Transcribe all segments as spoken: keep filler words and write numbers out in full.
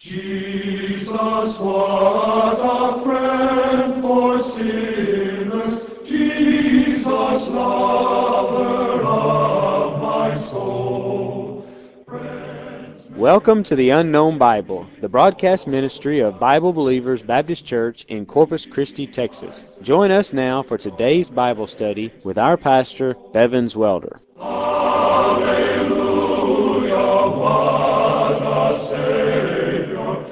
Jesus, what a friend for sinners, Jesus, lover of my soul. Friends, Welcome to the Unknown Bible, the broadcast ministry of Bible Believers Baptist Church in Corpus Christi, Texas. Join us now for today's Bible study with our pastor, Bevins Welder. hallelujah, what a Savior,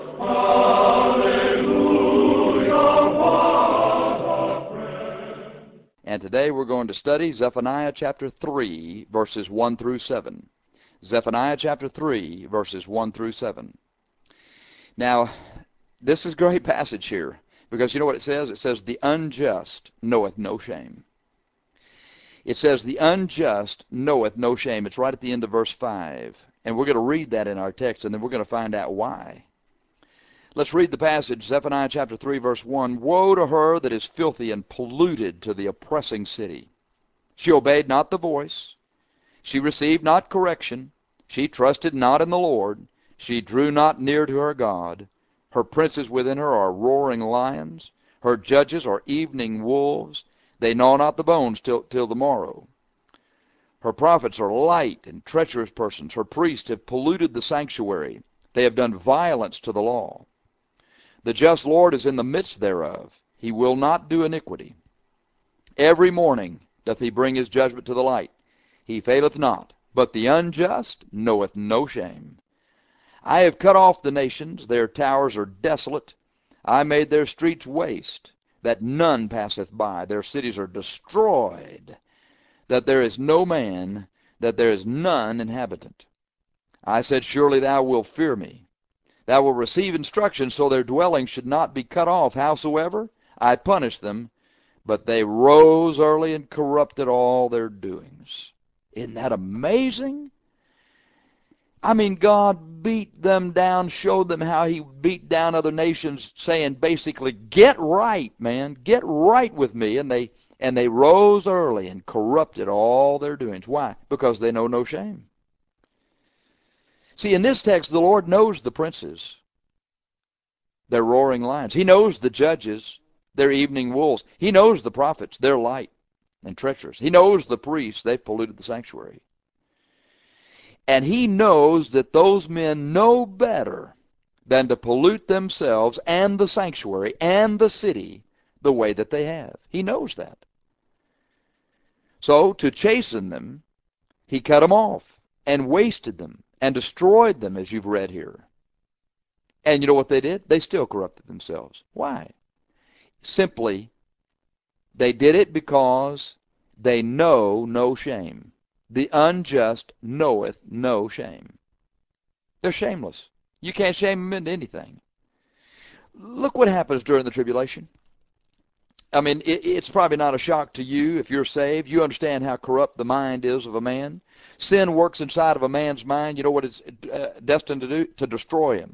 hallelujah, what a friend. And today we're going to study Zephaniah chapter three, verses one through seven. Zephaniah chapter three, verses one through seven. Now, this is a great passage here, because you know what it says? It says, the unjust knoweth no shame. It says, the unjust knoweth no shame. It's right at the end of verse five. And we're going to read that in our text, and then we're going to find out why. Let's read the passage, Zephaniah chapter three, verse one. Woe to her that is filthy and polluted to the oppressing city. She obeyed not the voice. She received not correction. She trusted not in the Lord. She drew not near to her God. Her princes within her are roaring lions. Her judges are evening wolves. They gnaw not the bones till, till the morrow. Her prophets are light and treacherous persons. Her priests have polluted the sanctuary. They have done violence to the law. The just Lord is in the midst thereof. He will not do iniquity. Every morning doth he bring his judgment to the light. He faileth not, but the unjust knoweth no shame. I have cut off the nations, their towers are desolate. I made their streets waste, that none passeth by. Their cities are destroyed, that there is no man, that there is none inhabitant. I said, surely thou wilt fear me. Thou wilt receive instruction, so their dwelling should not be cut off. Howsoever, I punished them, but they rose early and corrupted all their doings. Isn't that amazing? I mean, God beat them down, showed them how he beat down other nations, saying basically, get right, man, get right with me. And they and they rose early and corrupted all their doings. Why? Because they know no shame. See, in this text, the Lord knows the princes. They're roaring lions. He knows the judges. They're evening wolves. He knows the prophets. They're light and treacherous. He knows the priests. They've polluted the sanctuary. And he knows that those men know better than to pollute themselves and the sanctuary and the city the way that they have. He knows that. So to chasten them, he cut them off and wasted them and destroyed them, as you've read here. And you know what they did? They still corrupted themselves. Why? Simply, they did it because they know no shame. The unjust knoweth no shame. They're shameless. You can't shame them into anything. Look what happens during the tribulation. I mean, it, it's probably not a shock to you if you're saved. You understand how corrupt the mind is of a man. Sin works inside of a man's mind. You know what it's uh, destined to do? To destroy him.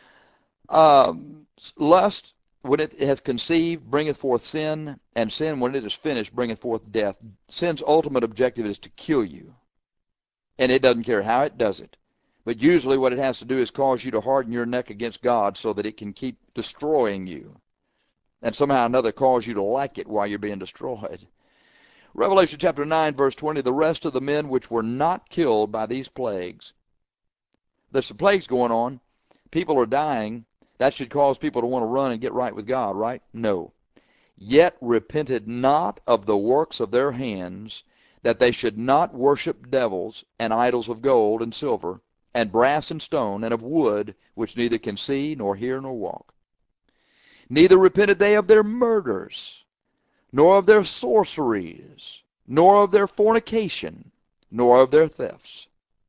Um, lust, when it has conceived, bringeth forth sin, and sin, when it is finished, bringeth forth death. Sin's ultimate objective is to kill you, and it doesn't care how it does it. But usually what it has to do is cause you to harden your neck against God so that it can keep destroying you, and somehow or another cause you to like it while you're being destroyed. Revelation chapter nine, verse twenty, the rest of the men which were not killed by these plagues. There's some plagues going on. People are dying. That should cause people to want to run and get right with God, right? No. Yet repented not of the works of their hands, that they should not worship devils and idols of gold and silver, and brass and stone, and of wood, which neither can see, nor hear, nor walk. Neither repented they of their murders, nor of their sorceries, nor of their fornication, nor of their thefts.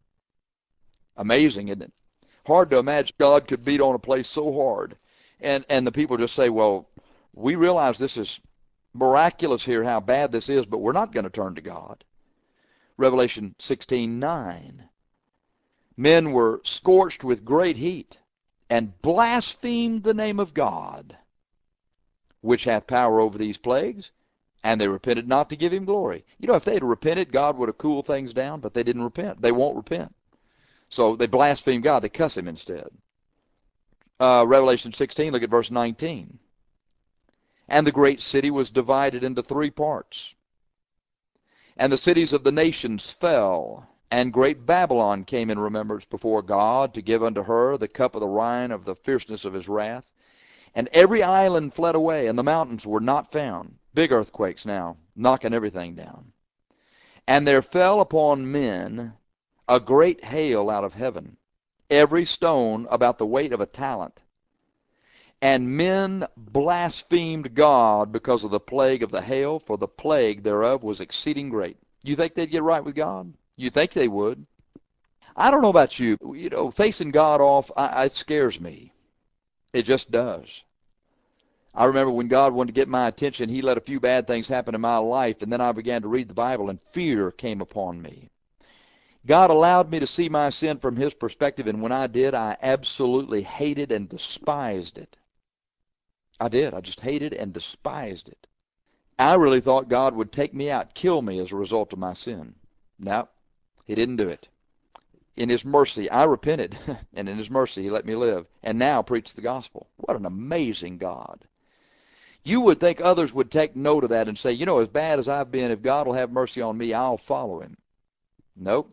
Amazing, isn't it? Hard to imagine God could beat on a place so hard. And, and the people just say, well, we realize this is miraculous here, how bad this is, but we're not going to turn to God. Revelation sixteen nine. Men were scorched with great heat, and blasphemed the name of God, which hath power over these plagues, and they repented not to give him glory. You know, if they had repented, God would have cooled things down, but they didn't repent. They won't repent. So they blaspheme God. They cuss him instead. Uh, Revelation sixteen, look at verse nineteen. And the great city was divided into three parts. And the cities of the nations fell, and great Babylon came in remembrance before God to give unto her the cup of the wine of the fierceness of his wrath. And every island fled away, and the mountains were not found. Big earthquakes now, knocking everything down. And there fell upon men a great hail out of heaven, every stone about the weight of a talent. And men blasphemed God because of the plague of the hail, for the plague thereof was exceeding great. You think they'd get right with God? You think they would? I don't know about you. You know, facing God off, I, it scares me. It just does. I remember when God wanted to get my attention, he let a few bad things happen in my life, and then I began to read the Bible, and fear came upon me. God allowed me to see my sin from his perspective, and when I did, I absolutely hated and despised it. I did. I just hated and despised it. I really thought God would take me out, kill me as a result of my sin. No, he didn't do it. In his mercy, I repented, and in his mercy, he let me live, and now preach the gospel. What an amazing God. You would think others would take note of that and say, you know, as bad as I've been, if God will have mercy on me, I'll follow him. Nope.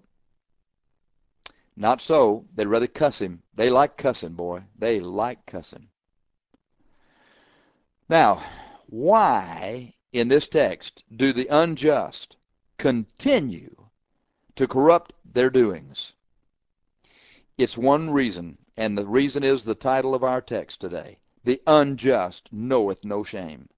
Not so. They'd rather cuss him. They like cussing, boy. They like cussing. Now, why in this text do the unjust continue to corrupt their doings? It's one reason, and the reason is the title of our text today. The unjust knoweth no shame.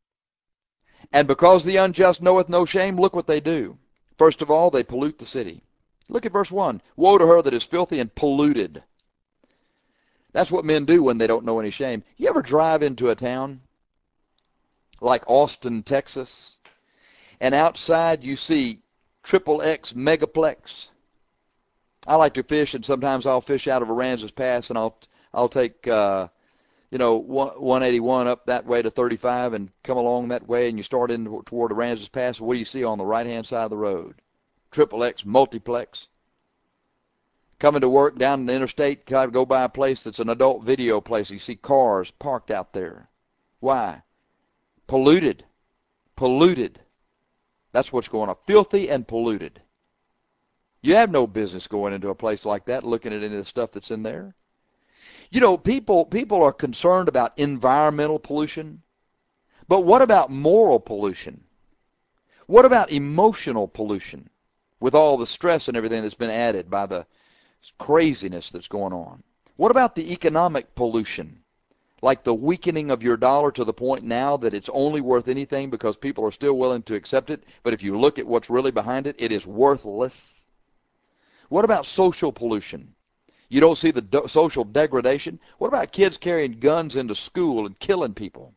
And because the unjust knoweth no shame, look what they do. First of all, they pollute the city. Look at verse one. Woe to her that is filthy and polluted. That's what men do when they don't know any shame. You ever drive into a town like Austin, Texas, and outside you see triple X megaplex? I like to fish, and sometimes I'll fish out of Aransas Pass, and I'll I'll take uh, you know one eighty-one up that way to thirty-five and come along that way, and you start in toward Aransas Pass. What do you see on the right-hand side of the road? Triple X multiplex. Coming to work down the interstate, kind of go by a place that's an adult video place. You see cars parked out there. Why? Polluted. Polluted. That's what's going on. Filthy and polluted. You have no business going into a place like that, looking at any of the stuff that's in there. You know, people people are concerned about environmental pollution, but what about moral pollution? What about emotional pollution with all the stress and everything that's been added by the craziness that's going on? What about the economic pollution, like the weakening of your dollar to the point now that it's only worth anything because people are still willing to accept it, but if you look at what's really behind it, it is worthless? What about social pollution? You don't see the do- social degradation? What about kids carrying guns into school and killing people?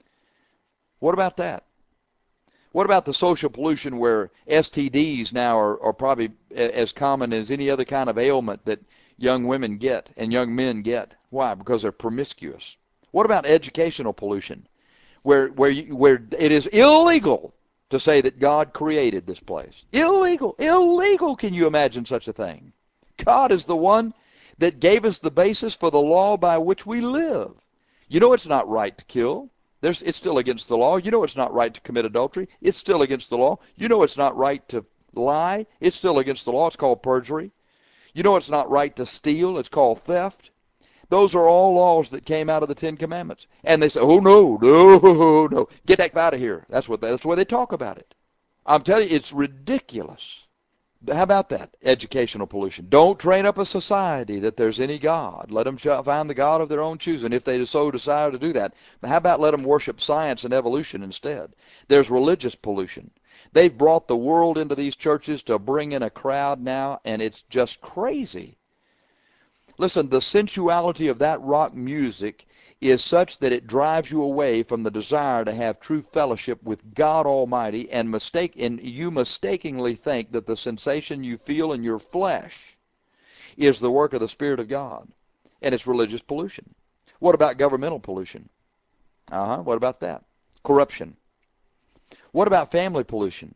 What about that? What about the social pollution where S T Ds now are, are probably as common as any other kind of ailment that young women get and young men get? Why? Because they're promiscuous. What about educational pollution, where where you, where it is illegal to say that God created this place? Illegal, illegal. Can you imagine such a thing? God is the one that gave us the basis for the law by which we live. You know it's not right to kill. There's, it's still against the law. You know it's not right to commit adultery. It's still against the law. You know it's not right to lie. It's still against the law. It's called perjury. You know it's not right to steal. It's called theft. Those are all laws that came out of the Ten Commandments. And they say, oh, no, no, no. Get that out of here. That's what they, that's the way they talk about it. I'm telling you, it's ridiculous. How about that? Educational pollution. Don't train up a society that there's any God. Let them find the God of their own choosing if they so desire to do that. But how about let them worship science and evolution instead? There's religious pollution. They've brought the world into these churches to bring in a crowd now, and it's just crazy. Listen, the sensuality of that rock music is such that it drives you away from the desire to have true fellowship with God Almighty, and mistake and you mistakenly think that the sensation you feel in your flesh is the work of the Spirit of God, and it's religious pollution. What about governmental pollution? Uh-huh, what about that? Corruption. What about family pollution?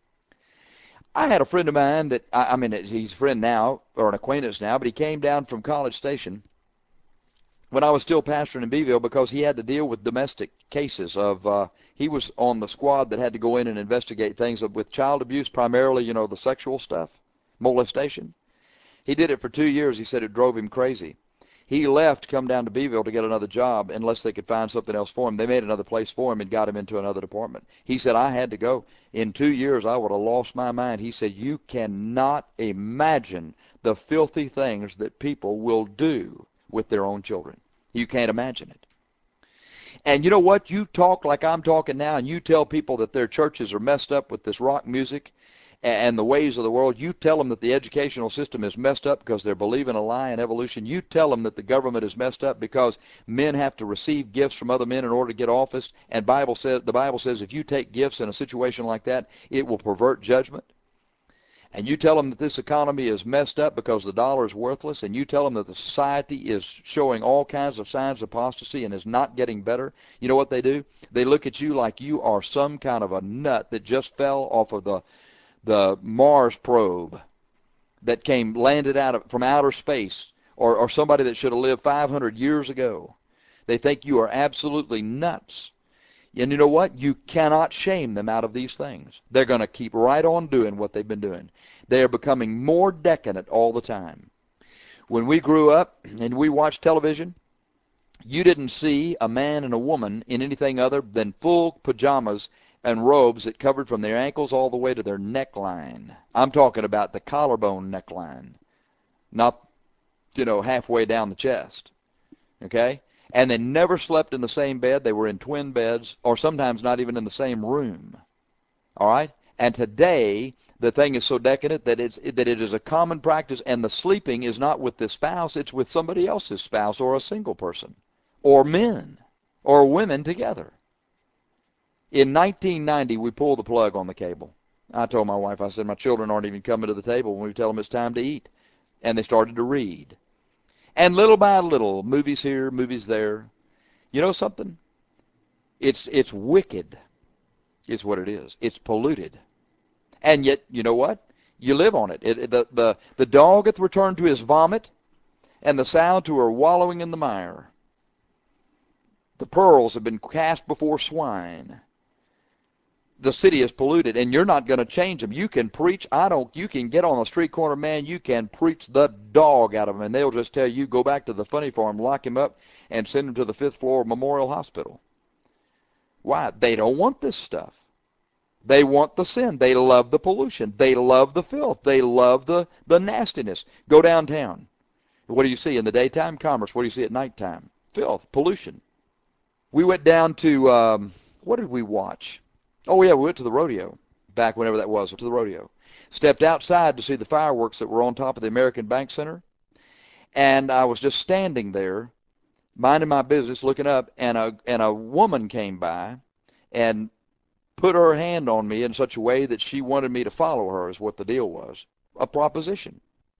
I had a friend of mine that, I, I mean, he's a friend now, or an acquaintance now, but he came down from College Station, when I was still pastoring in Beeville, because he had to deal with domestic cases of, uh, he was on the squad that had to go in and investigate things with child abuse, primarily, you know, the sexual stuff, molestation. He did it for two years. He said it drove him crazy. He left, come down to Beeville to get another job unless they could find something else for him. They made another place for him and got him into another department. He said, I had to go. In two years, I would have lost my mind. He said, you cannot imagine the filthy things that people will do with their own children. You can't imagine it. And you know what? You talk like I'm talking now, and you tell people that their churches are messed up with this rock music and the ways of the world. You tell them that the educational system is messed up because they're believing a lie in evolution. You tell them that the government is messed up because men have to receive gifts from other men in order to get office. And Bible says, the Bible says if you take gifts in a situation like that, it will pervert judgment. And you tell them that this economy is messed up because the dollar is worthless, and you tell them that the society is showing all kinds of signs of apostasy and is not getting better. You know what they do? They look at you like you are some kind of a nut that just fell off of the the Mars probe that came, landed out of, from outer space, or, or somebody that should have lived five hundred years ago. They think you are absolutely nuts. And you know what? You cannot shame them out of these things. They're going to keep right on doing what they've been doing. They are becoming more decadent all the time. When we grew up and we watched television, you didn't see a man and a woman in anything other than full pajamas and robes that covered from their ankles all the way to their neckline. I'm talking about the collarbone neckline, not, you know, halfway down the chest. Okay? And they never slept in the same bed. They were in twin beds, or sometimes not even in the same room. All right? And today, the thing is so decadent that it's that it is a common practice, and the sleeping is not with the spouse, it's with somebody else's spouse, or a single person, or men, or women together. In nineteen ninety, we pulled the plug on the cable. I told my wife, I said, my children aren't even coming to the table when we tell them it's time to eat. And they started to read. And little by little, movies here, movies there. You know something? It's it's wicked, is what it is. It's polluted. And yet, you know what? You live on it. it, it the, the, the dog hath returned to his vomit, and the sow to her wallowing in the mire. The pearls have been cast before swine. The city is polluted, and you're not going to change them. You can preach. I don't. You can get on a street corner, man. You can preach the dog out of them, and they'll just tell you, go back to the funny farm, lock him up, and send him to the fifth floor of Memorial Hospital. Why? They don't want this stuff. They want the sin. They love the pollution. They love the filth. They love the, the nastiness. Go downtown. What do you see in the daytime? Commerce. What do you see at nighttime? Filth, pollution. We went down to, um, what did we watch? Oh, yeah, we went to the rodeo, back whenever that was, to the rodeo. Stepped outside to see the fireworks that were on top of the American Bank Center, and I was just standing there, minding my business, looking up, and a, and a woman came by and put her hand on me in such a way that she wanted me to follow her, is what the deal was. A proposition.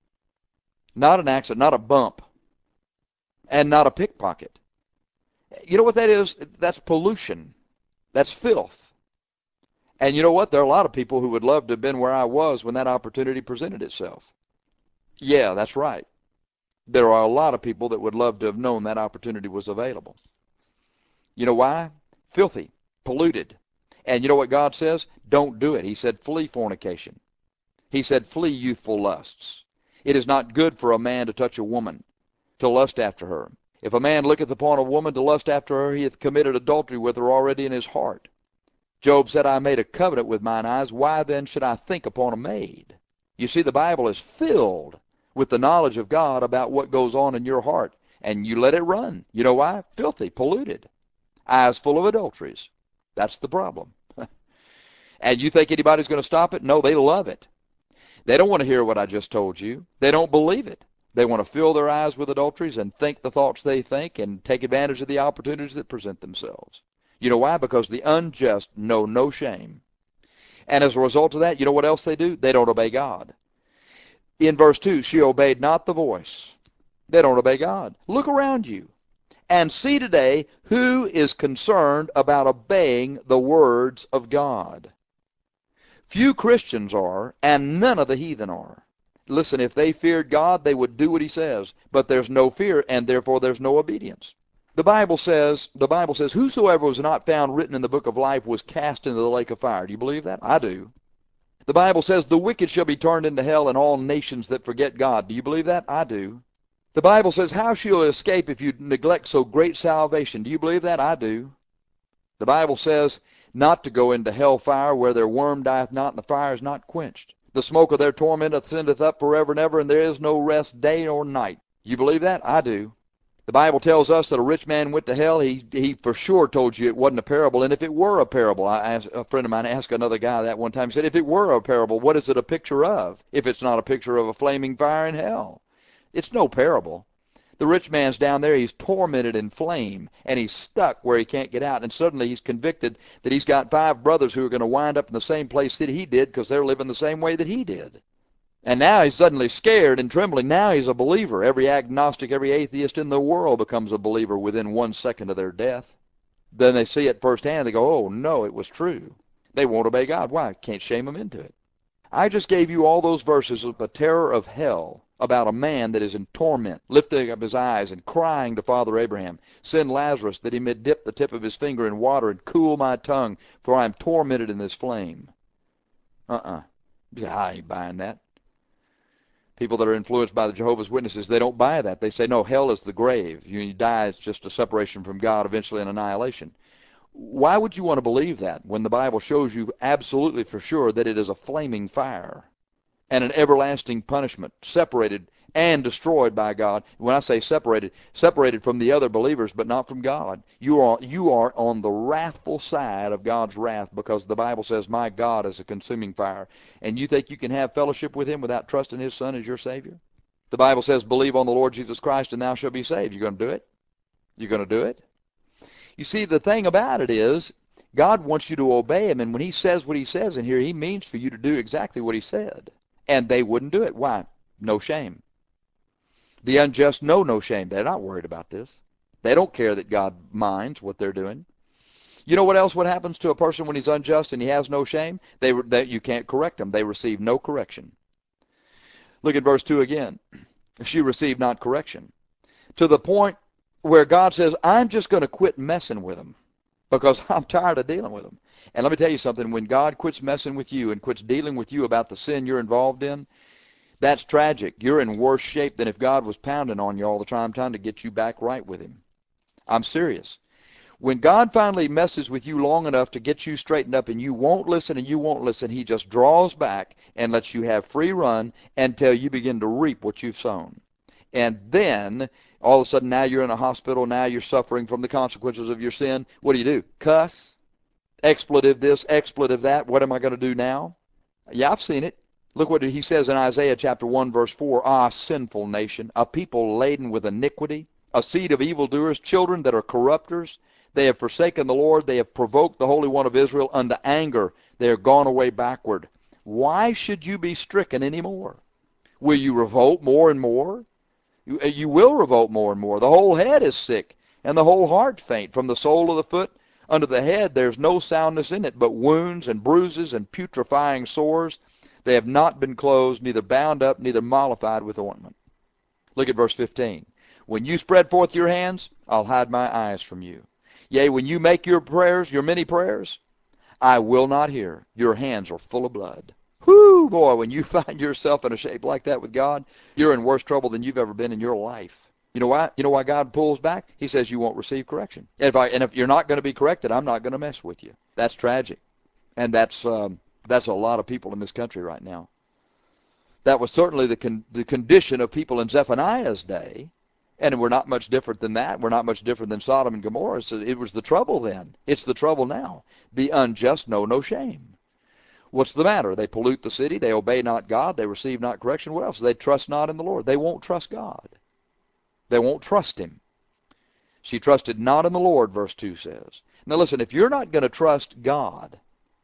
Not an accident, not a bump, and not a pickpocket. You know what that is? That's pollution. That's filth. And you know what? There are a lot of people who would love to have been where I was when that opportunity presented itself. Yeah, that's right. There are a lot of people that would love to have known that opportunity was available. You know why? Filthy, polluted. And you know what God says? Don't do it. He said, flee fornication. He said, flee youthful lusts. It is not good for a man to touch a woman, to lust after her. If a man looketh upon a woman to lust after her, he hath committed adultery with her already in his heart. Job said, I made a covenant with mine eyes. Why then should I think upon a maid? You see, the Bible is filled with the knowledge of God about what goes on in your heart. And you let it run. You know why? Filthy, polluted. Eyes full of adulteries. That's the problem. And you think anybody's going to stop it? No, they love it. They don't want to hear what I just told you. They don't believe it. They want to fill their eyes with adulteries and think the thoughts they think and take advantage of the opportunities that present themselves. You know why? Because the unjust know no shame. And as a result of that, you know what else they do? They don't obey God. In verse two, she obeyed not the voice. They don't obey God. Look around you and see today who is concerned about obeying the words of God. Few Christians are, and none of the heathen are. listen, if they feared God, they would do what he says. But there's no fear, and therefore there's no obedience. The Bible says, the Bible says, whosoever was not found written in the book of life was cast into the lake of fire. Do you believe that? I do. The Bible says, the wicked shall be turned into hell, and all nations that forget God. Do you believe that? I do. The Bible says, how shall you escape if you neglect so great salvation? Do you believe that? I do. The Bible says not to go into hell fire, where their worm dieth not, and the fire is not quenched. The smoke of their torment ascendeth up forever and ever, and there is no rest day or night. You believe that? I do. The Bible tells us that a rich man went to hell. He he for sure told you it wasn't a parable. And if it were a parable, I asked, a friend of mine asked another guy that one time, he said, if it were a parable, what is it a picture of? If it's not a picture of a flaming fire in hell. It's no parable. The rich man's down there, he's tormented in flame, and he's stuck where he can't get out. And suddenly he's convicted that he's got five brothers who are going to wind up in the same place that he did because they're living the same way that he did. And now he's suddenly scared and trembling. Now he's a believer. Every agnostic, every atheist in the world becomes a believer within one second of their death. Then they see it firsthand. They go, oh, no, it was true. They won't obey God. Why? Can't shame them into it. I just gave you all those verses of the terror of hell about a man that is in torment, lifting up his eyes and crying to Father Abraham, send Lazarus that he may dip the tip of his finger in water and cool my tongue, for I am tormented in this flame. Uh-uh. I ain't buying that. People that are influenced by the Jehovah's Witnesses, they don't buy that. They say, no, hell is the grave. You die, it's just a separation from God, eventually an annihilation. Why would you want to believe that when the Bible shows you absolutely for sure that it is a flaming fire and an everlasting punishment, separated and destroyed by God? When I say separated, separated from the other believers, but not from God. You are, you are on the wrathful side of God's wrath, because the Bible says, my God is a consuming fire. And you think you can have fellowship with him without trusting his Son as your Savior? The Bible says, believe on the Lord Jesus Christ and thou shalt be saved. You're going to do it? You're going to do it? You see, the thing about it is, God wants you to obey him, and when he says what he says in here, he means for you to do exactly what he said. And they wouldn't do it. Why? No shame. The unjust know no shame. They're not worried about this. They don't care that God minds what they're doing. You know what else what happens to a person when he's unjust and he has no shame? They, that you can't correct them. They receive no correction. Look at verse two again. She received not correction. To the point where God says, I'm just going to quit messing with them because I'm tired of dealing with them. And let me tell you something. When God quits messing with you and quits dealing with you about the sin you're involved in, that's tragic. You're in worse shape than if God was pounding on you all the time trying to get you back right with him. I'm serious. When God finally messes with you long enough to get you straightened up and you won't listen and you won't listen, he just draws back and lets you have free run until you begin to reap what you've sown. And then, all of a sudden, now you're in a hospital, now you're suffering from the consequences of your sin. What do you do? Cuss? Expletive this, expletive that. What am I going to do now? Yeah, I've seen it. Look what he says in Isaiah chapter one, verse four. Ah, sinful nation, a people laden with iniquity, a seed of evildoers, children that are corrupters. They have forsaken the Lord. They have provoked the Holy One of Israel unto anger. They are gone away backward. Why should you be stricken any more? Will you revolt more and more? You, you will revolt more and more. The whole head is sick, and the whole heart faint. From the sole of the foot unto the head there's no soundness in it, but wounds and bruises and putrefying sores. They have not been closed, neither bound up, neither mollified with ointment. Look at verse fifteen. When you spread forth your hands, I'll hide my eyes from you. Yea, when you make your prayers, your many prayers, I will not hear. Your hands are full of blood. Whoo, boy, when you find yourself in a shape like that with God, you're in worse trouble than you've ever been in your life. You know why? You know why God pulls back? He says you won't receive correction. And if, I, and if you're not going to be corrected, I'm not going to mess with you. That's tragic. And that's um, that's a lot of people in this country right now. That was certainly the, con the condition of people in Zephaniah's day. And we're not much different than that. We're not much different than Sodom and Gomorrah. So it was the trouble then. It's the trouble now. The unjust know no shame. What's the matter? They pollute the city. They obey not God. They receive not correction. What else? They trust not in the Lord. They won't trust God. They won't trust him. She trusted not in the Lord, verse two says. Now listen, if you're not going to trust God,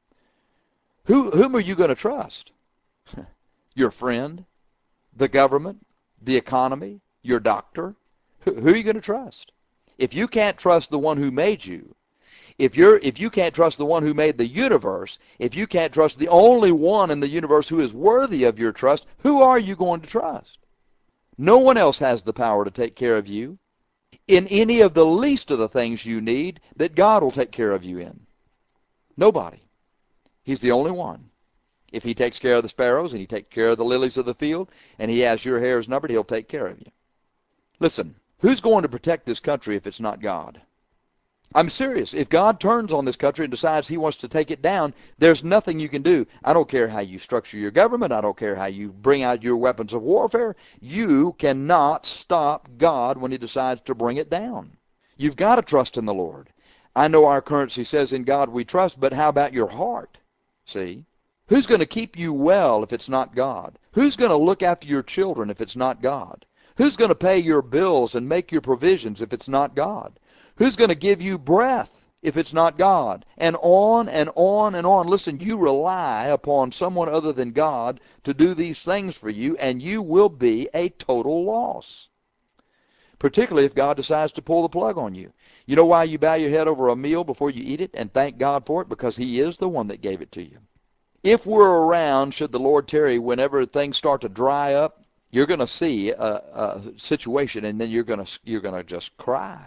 who, whom are you going to trust? Your friend, the government, the economy, your doctor? Who, who are you going to trust? If you can't trust the one who made you, If you're if you can't trust the one who made the universe, if you can't trust the only one in the universe who is worthy of your trust, who are you going to trust? No one else has the power to take care of you in any of the least of the things you need that God will take care of you in. Nobody. He's the only one. If he takes care of the sparrows and he takes care of the lilies of the field and he has your hairs numbered, he'll take care of you. Listen, who's going to protect this country if it's not God? I'm serious. If God turns on this country and decides he wants to take it down, there's nothing you can do. I don't care how you structure your government. I don't care how you bring out your weapons of warfare. You cannot stop God when he decides to bring it down. You've got to trust in the Lord. I know our currency says in God we trust, but how about your heart? See? Who's going to keep you well if it's not God? Who's going to look after your children if it's not God? Who's going to pay your bills and make your provisions if it's not God? Who's going to give you breath if it's not God? And on and on and on. Listen, you rely upon someone other than God to do these things for you, and you will be a total loss. Particularly if God decides to pull the plug on you. You know why you bow your head over a meal before you eat it and thank God for it? Because he is the one that gave it to you. If we're around, should the Lord tarry, whenever things start to dry up, you're going to see a, a situation, and then you're going to you're going to just cry.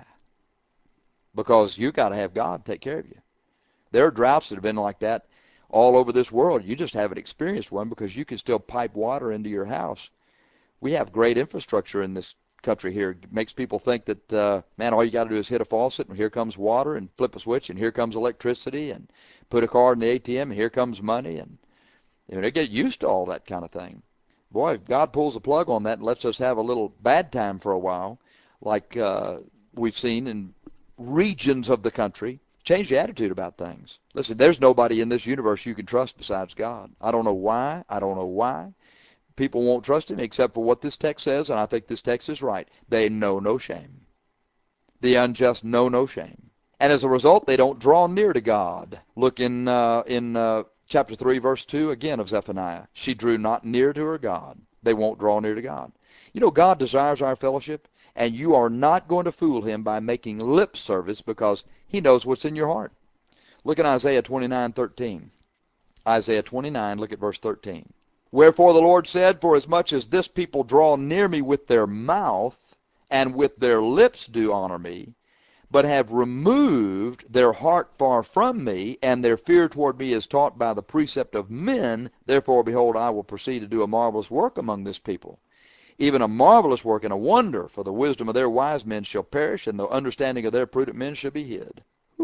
Because you got to have God take care of you. There are droughts that have been like that all over this world. You just haven't experienced one because you can still pipe water into your house. We have great infrastructure in this country here. It makes people think that, uh, man, all you got to do is hit a faucet, and here comes water, and flip a switch, and here comes electricity, and put a card in the A T M, and here comes money. And you know, they get used to all that kind of thing. Boy, if God pulls the plug on that and lets us have a little bad time for a while, like uh, we've seen in regions of the country, change the attitude about things. Listen, there's nobody in this universe you can trust besides God. I don't know why. I don't know why. People won't trust him except for what this text says, and I think this text is right. They know no shame. The unjust know no shame. And as a result, they don't draw near to God. Look in, uh, in uh, chapter three, verse two, again of Zephaniah. She drew not near to her God. They won't draw near to God. You know, God desires our fellowship. And you are not going to fool him by making lip service because he knows what's in your heart. Look at Isaiah twenty-nine thirteen. Isaiah twenty-nine, look at verse thirteen. Wherefore the Lord said, forasmuch as this people draw near me with their mouth, and with their lips do honor me, but have removed their heart far from me, and their fear toward me is taught by the precept of men, therefore, behold, I will proceed to do a marvelous work among this people. Even a marvelous work and a wonder, for the wisdom of their wise men shall perish, and the understanding of their prudent men shall be hid.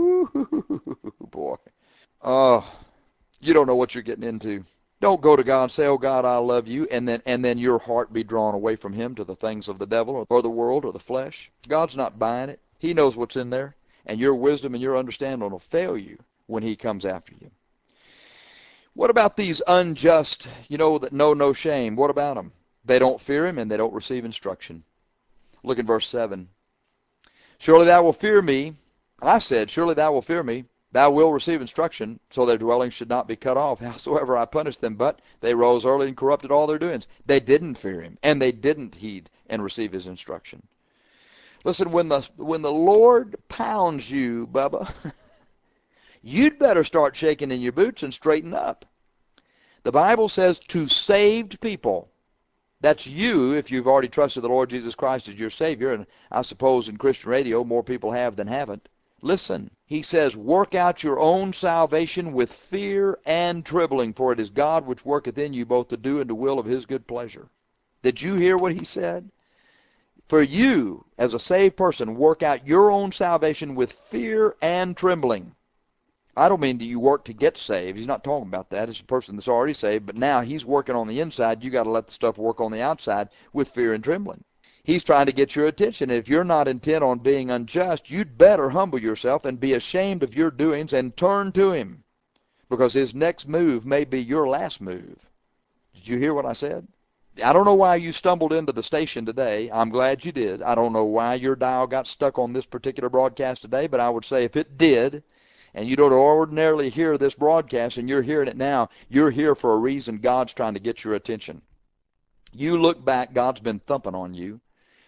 Ooh, boy. Oh, you don't know what you're getting into. Don't go to God and say, oh, God, I love you, and then and then your heart be drawn away from him to the things of the devil or, or the world or the flesh. God's not buying it. He knows what's in there, and your wisdom and your understanding will fail you when he comes after you. What about these unjust, you know, that know no shame? What about them? They don't fear him, and they don't receive instruction. Look at verse seven. Surely thou wilt fear me. I said, surely thou wilt fear me. Thou wilt receive instruction, so their dwelling should not be cut off. Howsoever I punished them, but they rose early and corrupted all their doings. They didn't fear him, and they didn't heed and receive his instruction. Listen, when the, when the Lord pounds you, Bubba, you'd better start shaking in your boots and straighten up. The Bible says to saved people. That's you if you've already trusted the Lord Jesus Christ as your Savior, and I suppose in Christian radio more people have than haven't. Listen, he says, work out your own salvation with fear and trembling, for it is God which worketh in you both to do and to will of his good pleasure. Did you hear what he said? For you, as a saved person, work out your own salvation with fear and trembling. I don't mean that you work to get saved. He's not talking about that. It's a person that's already saved, but now he's working on the inside. You got to let the stuff work on the outside with fear and trembling. He's trying to get your attention. If you're not intent on being unjust, you'd better humble yourself and be ashamed of your doings and turn to him, because his next move may be your last move. Did you hear what I said? I don't know why you stumbled into the station today. I'm glad you did. I don't know why your dial got stuck on this particular broadcast today, but I would say if it did, and you don't ordinarily hear this broadcast and you're hearing it now, you're here for a reason. God's trying to get your attention. You look back, God's been thumping on you,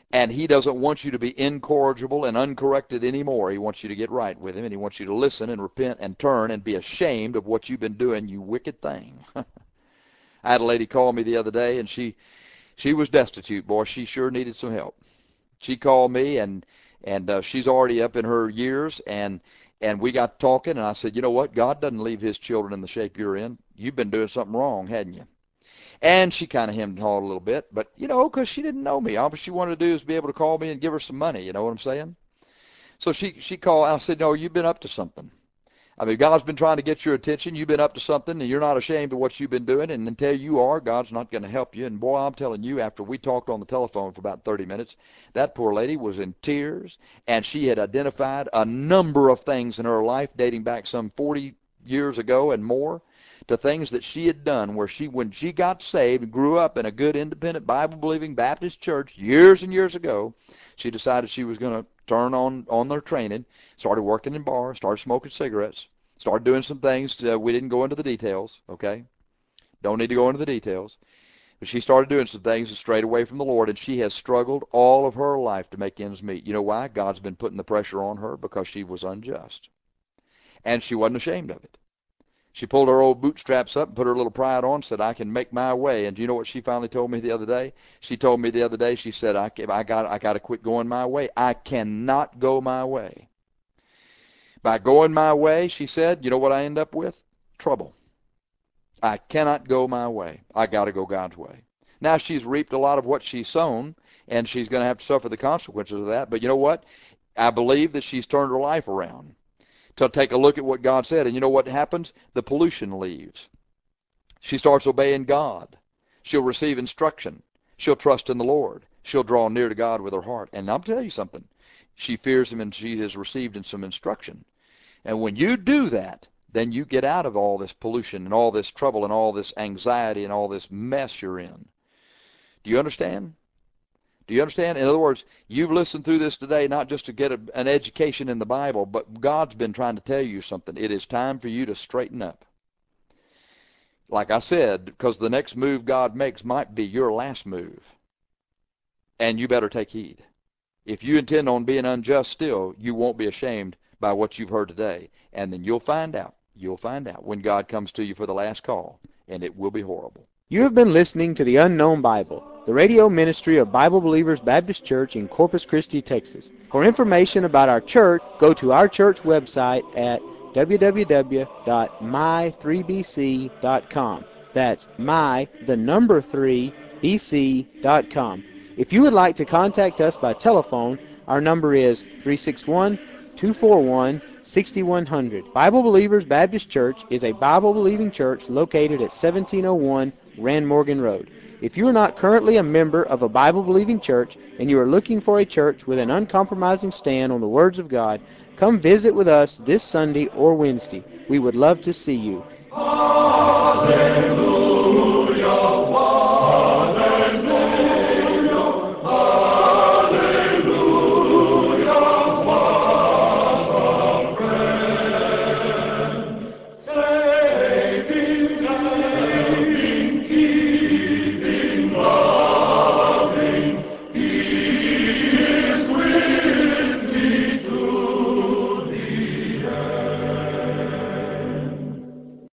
And he doesn't want you to be incorrigible and uncorrected anymore. He wants you to get right with him, and he wants you to listen and repent and turn and be ashamed of what you've been doing, you wicked thing. I had a lady call me the other day, and she she was destitute, boy. She sure needed some help. She called me, and and uh, she's already up in her years, and and we got talking, and I said, you know what? God doesn't leave his children in the shape you're in. You've been doing something wrong, hadn't you? And she kind of hemmed and hawed a little bit, but, you know, because she didn't know me. All she wanted to do is be able to call me and give her some money, you know what I'm saying? So she, she called, and I said, no, you've been up to something. I mean, God's been trying to get your attention. You've been up to something, and you're not ashamed of what you've been doing. And until you are, God's not going to help you. And, boy, I'm telling you, after we talked on the telephone for about thirty minutes, that poor lady was in tears, and she had identified a number of things in her life dating back some forty years ago and more to things that she had done where she, when she got saved and grew up in a good, independent, Bible-believing Baptist church years and years ago, she decided she was going to turn on, on their training, started working in bars, started smoking cigarettes, started doing some things. Uh, we didn't go into the details, okay? Don't need to go into the details. But she started doing some things and strayed away from the Lord, and she has struggled all of her life to make ends meet. You know why? God's been putting the pressure on her because she was unjust. And she wasn't ashamed of it. She pulled her old bootstraps up and put her little pride on, said, I can make my way. And do you know what she finally told me the other day? She told me the other day, she said, I, I got I got to quit going my way. I cannot go my way. By going my way, she said, you know what I end up with? Trouble. I cannot go my way. I got to go God's way. Now, she's reaped a lot of what she's sown, and she's going to have to suffer the consequences of that. But you know what? I believe that she's turned her life around to take a look at what God said. And you know what happens? The pollution leaves. She starts obeying God. She'll receive instruction. She'll trust in the Lord. She'll draw near to God with her heart. And I'll tell you something. She fears him, and she has received in some instruction. And when you do that, then you get out of all this pollution and all this trouble and all this anxiety and all this mess you're in. Do you understand? Do you understand? In other words, you've listened through this today not just to get a, an education in the Bible, but God's been trying to tell you something. It is time for you to straighten up. Like I said, because the next move God makes might be your last move. And you better take heed. If you intend on being unjust still, you won't be ashamed by what you've heard today. And then you'll find out, you'll find out when God comes to you for the last call, and it will be horrible. You have been listening to The Unknown Bible, the radio ministry of Bible Believers Baptist Church in Corpus Christi, Texas. For information about our church, go to our church website at w w w dot my three b c dot com. That's my, the number three, b c dot com. If you would like to contact us by telephone, our number is three six one, two four one, six one zero zero. Bible Believers Baptist Church is a Bible-believing church located at seventeen oh one Rand Morgan Road. If you are not currently a member of a Bible-believing church and you are looking for a church with an uncompromising stand on the words of God, come visit with us this Sunday or Wednesday. We would love to see you. Hallelujah.